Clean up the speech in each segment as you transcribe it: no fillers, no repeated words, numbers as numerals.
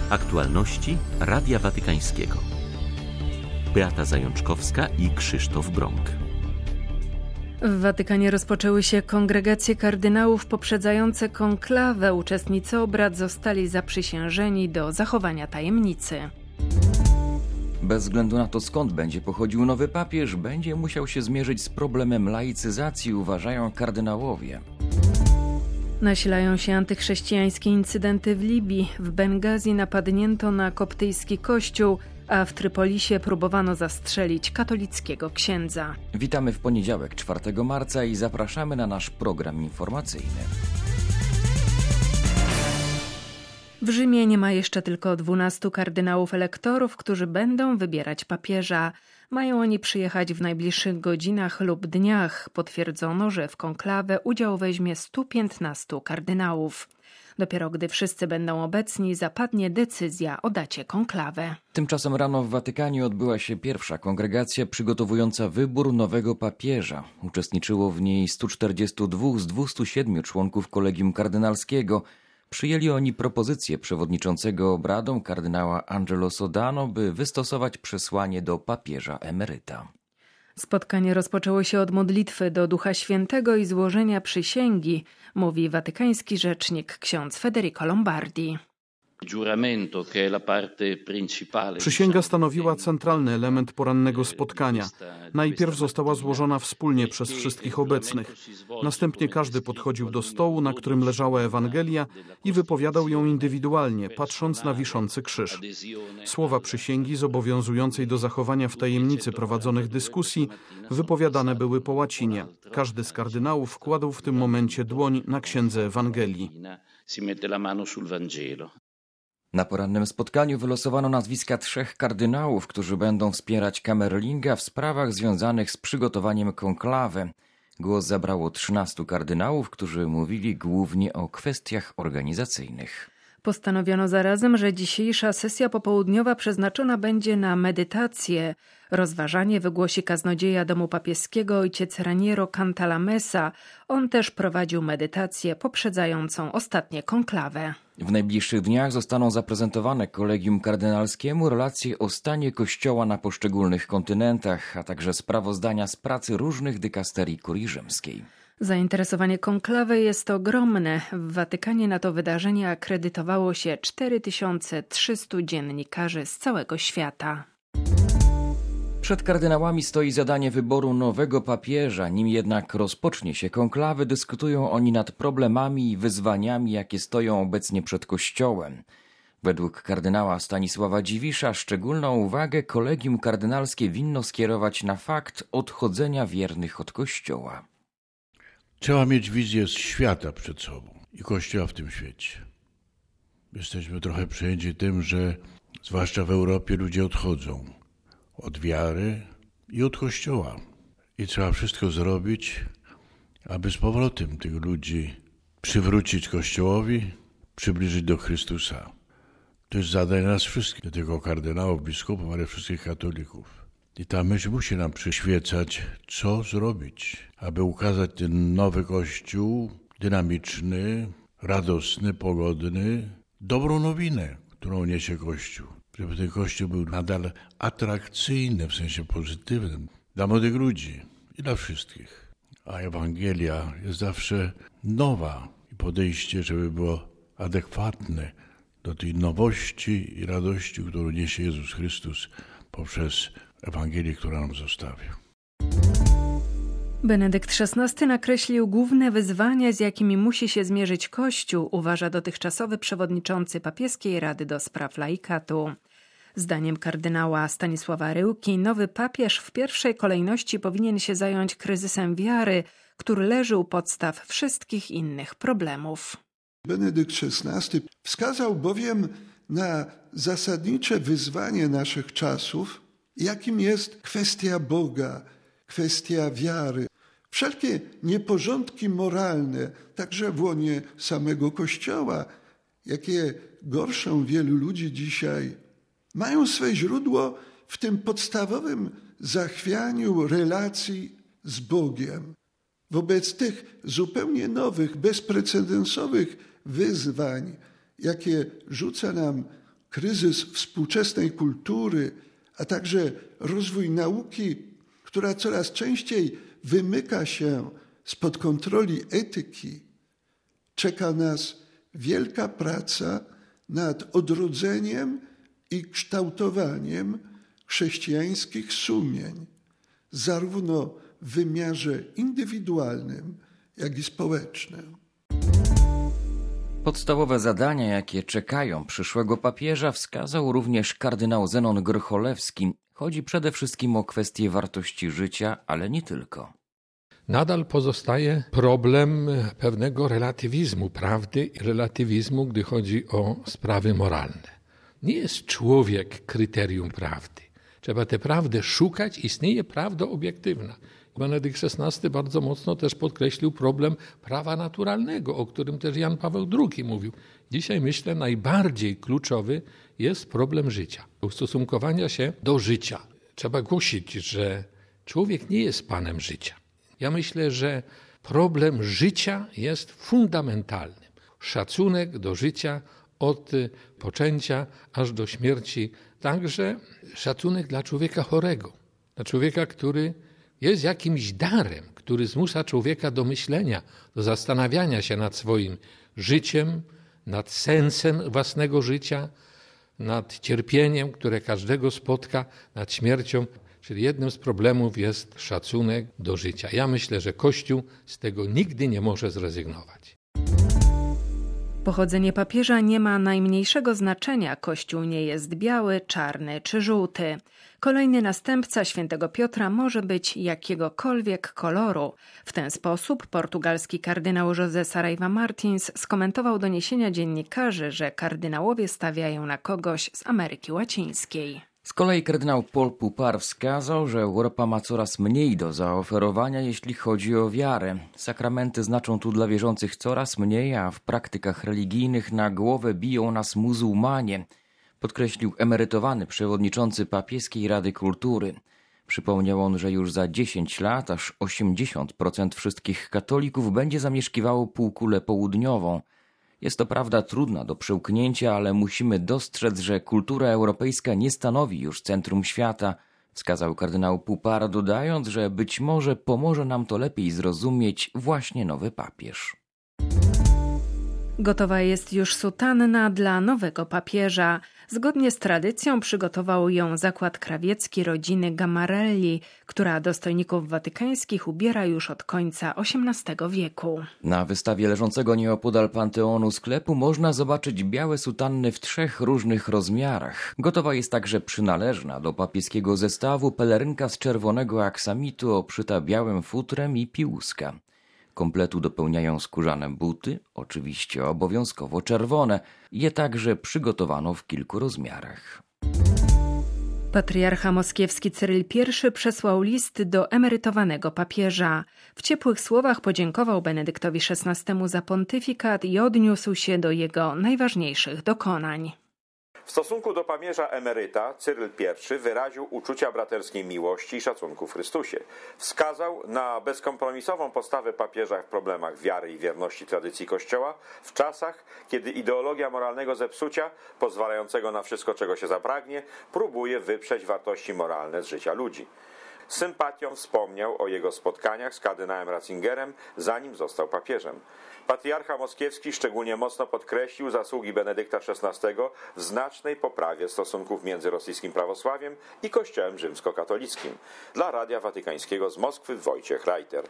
Aktualności Radia Watykańskiego. Beata Zajączkowska i Krzysztof Brąk. W Watykanie rozpoczęły się kongregacje kardynałów poprzedzające konklawę. Uczestnicy obrad zostali zaprzysiężeni do zachowania tajemnicy. Bez względu na to, skąd będzie pochodził nowy papież, będzie musiał się zmierzyć z problemem laicyzacji, uważają kardynałowie. Nasilają się antychrześcijańskie incydenty w Libii. W Bengazji napadnięto na koptyjski kościół, a w Trypolisie próbowano zastrzelić katolickiego księdza. Witamy w poniedziałek, 4 marca i zapraszamy na nasz program informacyjny. W Rzymie nie ma jeszcze tylko 12 kardynałów elektorów, którzy będą wybierać papieża. Mają oni przyjechać w najbliższych godzinach lub dniach. Potwierdzono, że w konklawę udział weźmie 115 kardynałów. Dopiero gdy wszyscy będą obecni, zapadnie decyzja o dacie konklawy. Tymczasem rano w Watykanie odbyła się pierwsza kongregacja przygotowująca wybór nowego papieża. Uczestniczyło w niej 142 z 207 członków kolegium kardynalskiego. Przyjęli oni propozycję przewodniczącego obradom kardynała Angelo Sodano, by wystosować przesłanie do papieża emeryta. Spotkanie rozpoczęło się od modlitwy do Ducha Świętego i złożenia przysięgi, mówi watykański rzecznik ksiądz Federico Lombardi. Przysięga stanowiła centralny element porannego spotkania. Najpierw została złożona wspólnie przez wszystkich obecnych. Następnie każdy podchodził do stołu, na którym leżała Ewangelia i wypowiadał ją indywidualnie, patrząc na wiszący krzyż. Słowa przysięgi zobowiązującej do zachowania w tajemnicy prowadzonych dyskusji wypowiadane były po łacinie. Każdy z kardynałów kładł w tym momencie dłoń na księdze Ewangelii. Na porannym spotkaniu wylosowano nazwiska 3 kardynałów, którzy będą wspierać Kamerlinga w sprawach związanych z przygotowaniem konklawy. Głos zabrało 13 kardynałów, którzy mówili głównie o kwestiach organizacyjnych. Postanowiono zarazem, że dzisiejsza sesja popołudniowa przeznaczona będzie na medytację. Rozważanie wygłosi kaznodzieja domu papieskiego ojciec Raniero Cantalamessa. On też prowadził medytację poprzedzającą ostatnie konklawę. W najbliższych dniach zostaną zaprezentowane kolegium kardynalskiemu relacje o stanie Kościoła na poszczególnych kontynentach, a także sprawozdania z pracy różnych dykasterii kurii rzymskiej. Zainteresowanie konklawy jest ogromne. W Watykanie na to wydarzenie akredytowało się 4300 dziennikarzy z całego świata. Przed kardynałami stoi zadanie wyboru nowego papieża. Nim jednak rozpocznie się konklawy, dyskutują oni nad problemami i wyzwaniami, jakie stoją obecnie przed Kościołem. Według kardynała Stanisława Dziwisza szczególną uwagę kolegium kardynalskie winno skierować na fakt odchodzenia wiernych od Kościoła. Trzeba mieć wizję świata przed sobą i Kościoła w tym świecie. Jesteśmy trochę przejęci tym, że zwłaszcza w Europie ludzie odchodzą od wiary i od Kościoła. I trzeba wszystko zrobić, aby z powrotem tych ludzi przywrócić Kościołowi, przybliżyć do Chrystusa. To jest zadanie nas wszystkich, nie tylko kardynałów, biskupów, ale wszystkich katolików. I ta myśl musi nam przyświecać, co zrobić, aby ukazać ten nowy Kościół, dynamiczny, radosny, pogodny, dobrą nowinę, którą niesie Kościół. Żeby ten Kościół był nadal atrakcyjny w sensie pozytywnym dla młodych ludzi i dla wszystkich. A Ewangelia jest zawsze nowa i podejście, żeby było adekwatne do tej nowości i radości, którą niesie Jezus Chrystus poprzez Ewangelię, którą nam zostawił. Benedykt XVI nakreślił główne wyzwania, z jakimi musi się zmierzyć Kościół, uważa dotychczasowy przewodniczący Papieskiej Rady do Spraw Laikatu. Zdaniem kardynała Stanisława Ryłki nowy papież w pierwszej kolejności powinien się zająć kryzysem wiary, który leży u podstaw wszystkich innych problemów. Benedykt XVI wskazał bowiem na zasadnicze wyzwanie naszych czasów, jakim jest kwestia Boga, kwestia wiary. Wszelkie nieporządki moralne, także w łonie samego Kościoła, jakie gorszą wielu ludzi dzisiaj, mają swe źródło w tym podstawowym zachwianiu relacji z Bogiem. Wobec tych zupełnie nowych, bezprecedensowych wyzwań, jakie rzuca nam kryzys współczesnej kultury, a także rozwój nauki, która coraz częściej wymyka się spod kontroli etyki, czeka nas wielka praca nad odrodzeniem i kształtowaniem chrześcijańskich sumień, zarówno w wymiarze indywidualnym, jak i społecznym. Podstawowe zadania, jakie czekają przyszłego papieża, wskazał również kardynał Zenon Grycholewski. Chodzi przede wszystkim o kwestię wartości życia, ale nie tylko. Nadal pozostaje problem pewnego relatywizmu prawdy i relatywizmu, gdy chodzi o sprawy moralne. Nie jest człowiek kryterium prawdy. Trzeba tę prawdę szukać, istnieje prawda obiektywna. Benedykt XVI bardzo mocno też podkreślił problem prawa naturalnego, o którym też Jan Paweł II mówił. Dzisiaj myślę, najbardziej kluczowy jest problem życia, ustosunkowania się do życia. Trzeba głosić, że człowiek nie jest panem życia. Ja myślę, że problem życia jest fundamentalny. Szacunek do życia od poczęcia aż do śmierci. Także szacunek dla człowieka chorego, dla człowieka, który jest jakimś darem, który zmusza człowieka do myślenia, do zastanawiania się nad swoim życiem, nad sensem własnego życia, nad cierpieniem, które każdego spotka, nad śmiercią. Czyli jednym z problemów jest szacunek do życia. Ja myślę, że Kościół z tego nigdy nie może zrezygnować. Pochodzenie papieża nie ma najmniejszego znaczenia. Kościół nie jest biały, czarny czy żółty. Kolejny następca świętego Piotra może być jakiegokolwiek koloru. W ten sposób portugalski kardynał José Saraiva Martins skomentował doniesienia dziennikarzy, że kardynałowie stawiają na kogoś z Ameryki Łacińskiej. Z kolei kardynał Paul Poupart wskazał, że Europa ma coraz mniej do zaoferowania, jeśli chodzi o wiarę. Sakramenty znaczą tu dla wierzących coraz mniej, a w praktykach religijnych na głowę biją nas muzułmanie, podkreślił emerytowany przewodniczący Papieskiej Rady Kultury. Przypomniał on, że już za 10 lat aż 80% wszystkich katolików będzie zamieszkiwało półkulę południową. Jest to prawda trudna do przełknięcia, ale musimy dostrzec, że kultura europejska nie stanowi już centrum świata, wskazał kardynał Poupart, dodając, że być może pomoże nam to lepiej zrozumieć właśnie nowy papież. Gotowa jest już sutanna dla nowego papieża. Zgodnie z tradycją przygotował ją zakład krawiecki rodziny Gamarelli, która dostojników watykańskich ubiera już od końca XVIII wieku. Na wystawie leżącego nieopodal Panteonu sklepu można zobaczyć białe sutanny w 3 różnych rozmiarach. Gotowa jest także przynależna do papieskiego zestawu pelerynka z czerwonego aksamitu obszyta białym futrem i piłuska. Kompletu dopełniają skórzane buty, oczywiście obowiązkowo czerwone. Je także przygotowano w kilku rozmiarach. Patriarcha moskiewski Cyryl I przesłał list do emerytowanego papieża. W ciepłych słowach podziękował Benedyktowi XVI za pontyfikat i odniósł się do jego najważniejszych dokonań. W stosunku do papieża emeryta Cyryl I wyraził uczucia braterskiej miłości i szacunku w Chrystusie. Wskazał na bezkompromisową postawę papieża w problemach wiary i wierności tradycji Kościoła w czasach, kiedy ideologia moralnego zepsucia, pozwalającego na wszystko, czego się zapragnie, próbuje wyprzeć wartości moralne z życia ludzi. Z sympatią wspomniał o jego spotkaniach z kardynałem Ratzingerem, zanim został papieżem. Patriarcha moskiewski szczególnie mocno podkreślił zasługi Benedykta XVI w znacznej poprawie stosunków między rosyjskim prawosławiem i Kościołem rzymskokatolickim. Dla Radia Watykańskiego z Moskwy Wojciech Reiter.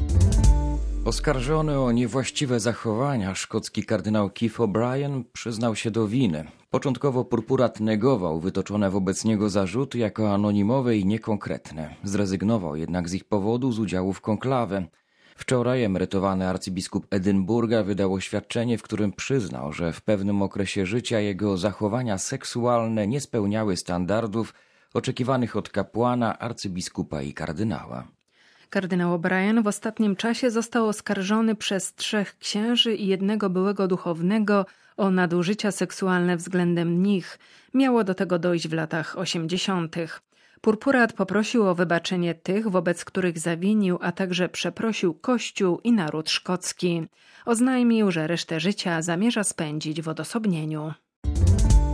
Oskarżony o niewłaściwe zachowania szkocki kardynał Keith O'Brien przyznał się do winy. Początkowo purpurat negował wytoczone wobec niego zarzuty jako anonimowe i niekonkretne. Zrezygnował jednak z ich powodu z udziału w konklawę. Wczoraj emerytowany arcybiskup Edynburga wydał oświadczenie, w którym przyznał, że w pewnym okresie życia jego zachowania seksualne nie spełniały standardów oczekiwanych od kapłana, arcybiskupa i kardynała. Kardynał O'Brien w ostatnim czasie został oskarżony przez 3 księży i 1 byłego duchownego o nadużycia seksualne względem nich. Miało do tego dojść w latach 80. Purpurat poprosił o wybaczenie tych, wobec których zawinił, a także przeprosił Kościół i naród szkocki. Oznajmił, że resztę życia zamierza spędzić w odosobnieniu.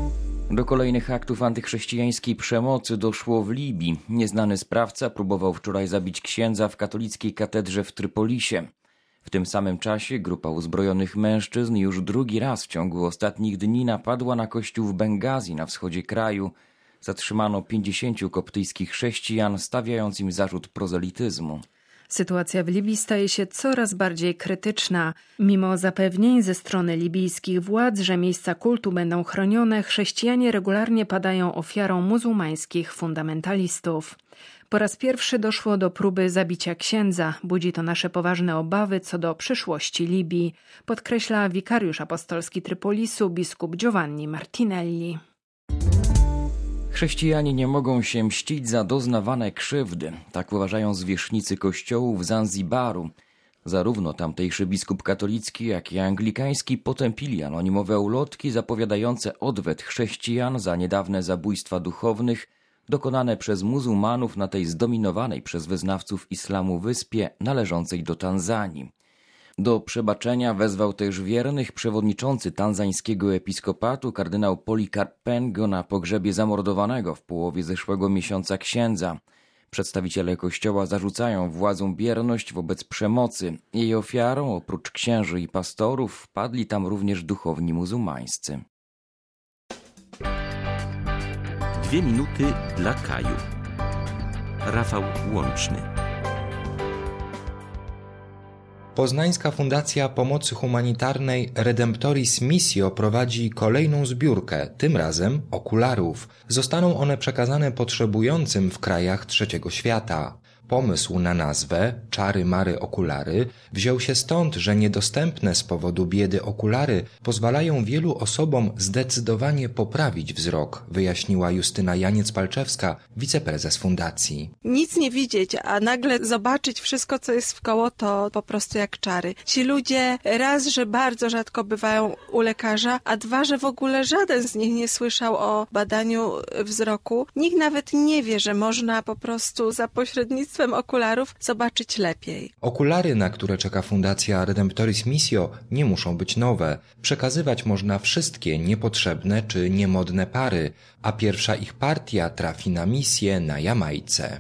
Do kolejnych aktów antychrześcijańskiej przemocy doszło w Libii. Nieznany sprawca próbował wczoraj zabić księdza w katolickiej katedrze w Trypolisie. W tym samym czasie grupa uzbrojonych mężczyzn już drugi raz w ciągu ostatnich dni napadła na kościół w Bengazji na wschodzie kraju. Zatrzymano 50 koptyjskich chrześcijan, stawiając im zarzut prozelityzmu. Sytuacja w Libii staje się coraz bardziej krytyczna. Mimo zapewnień ze strony libijskich władz, że miejsca kultu będą chronione, chrześcijanie regularnie padają ofiarą muzułmańskich fundamentalistów. Po raz pierwszy doszło do próby zabicia księdza. Budzi to nasze poważne obawy co do przyszłości Libii, podkreśla wikariusz apostolski Trypolisu biskup Giovanni Martinelli. Chrześcijanie nie mogą się mścić za doznawane krzywdy. Tak uważają zwierzchnicy kościołów Zanzibaru. Zarówno tamtejszy biskup katolicki, jak i anglikański potępili anonimowe ulotki zapowiadające odwet chrześcijan za niedawne zabójstwa duchownych dokonane przez muzułmanów na tej zdominowanej przez wyznawców islamu wyspie należącej do Tanzanii. Do przebaczenia wezwał też wiernych przewodniczący tanzańskiego episkopatu kardynał Polycarp Pengo na pogrzebie zamordowanego w połowie zeszłego miesiąca księdza. Przedstawiciele kościoła zarzucają władzom bierność wobec przemocy. Jej ofiarą, oprócz księży i pastorów, wpadli tam również duchowni muzułmańscy. 2 minuty dla Kaju. Rafał Łączny. Poznańska Fundacja Pomocy Humanitarnej Redemptoris Missio prowadzi kolejną zbiórkę, tym razem okularów. Zostaną one przekazane potrzebującym w krajach trzeciego świata. Pomysł na nazwę Czary Mary Okulary wziął się stąd, że niedostępne z powodu biedy okulary pozwalają wielu osobom zdecydowanie poprawić wzrok, wyjaśniła Justyna Janiec-Palczewska, wiceprezes fundacji. Nic nie widzieć, a nagle zobaczyć wszystko, co jest wkoło, to po prostu jak czary. Ci ludzie raz, że bardzo rzadko bywają u lekarza, a dwa, że w ogóle żaden z nich nie słyszał o badaniu wzroku. Nikt nawet nie wie, że można po prostu za pośrednictwem okularów zobaczyć lepiej. Okulary, na które czeka Fundacja Redemptoris Missio, nie muszą być nowe. Przekazywać można wszystkie niepotrzebne czy niemodne pary, a pierwsza ich partia trafi na misję na Jamajce.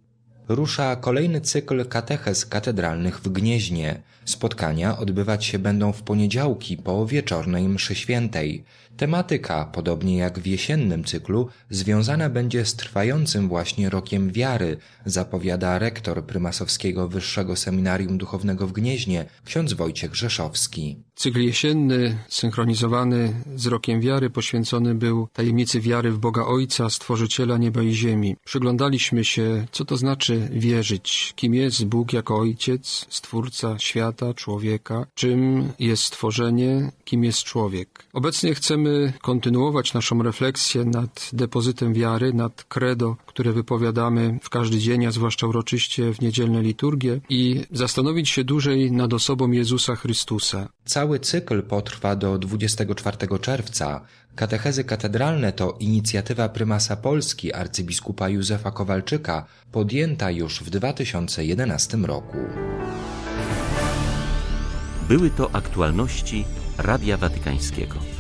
Rusza kolejny cykl katechez katedralnych w Gnieźnie. Spotkania odbywać się będą w poniedziałki po wieczornej mszy świętej. Tematyka, podobnie jak w jesiennym cyklu, związana będzie z trwającym właśnie rokiem wiary, zapowiada rektor prymasowskiego Wyższego Seminarium Duchownego w Gnieźnie, ksiądz Wojciech Rzeszowski. Cykl jesienny, synchronizowany z rokiem wiary, poświęcony był tajemnicy wiary w Boga Ojca, Stworzyciela nieba i ziemi. Przyglądaliśmy się, co to znaczy wierzyć, kim jest Bóg jako Ojciec, Stwórca świata, człowieka, czym jest stworzenie, kim jest człowiek. Obecnie chcemy kontynuować naszą refleksję nad depozytem wiary, nad credo, które wypowiadamy w każdy dzień, a zwłaszcza uroczyście w niedzielne liturgie, i zastanowić się dłużej nad osobą Jezusa Chrystusa. Cały cykl potrwa do 24 czerwca. Katechezy katedralne to inicjatywa prymasa Polski arcybiskupa Józefa Kowalczyka, podjęta już w 2011 roku. Były to aktualności Radia Watykańskiego.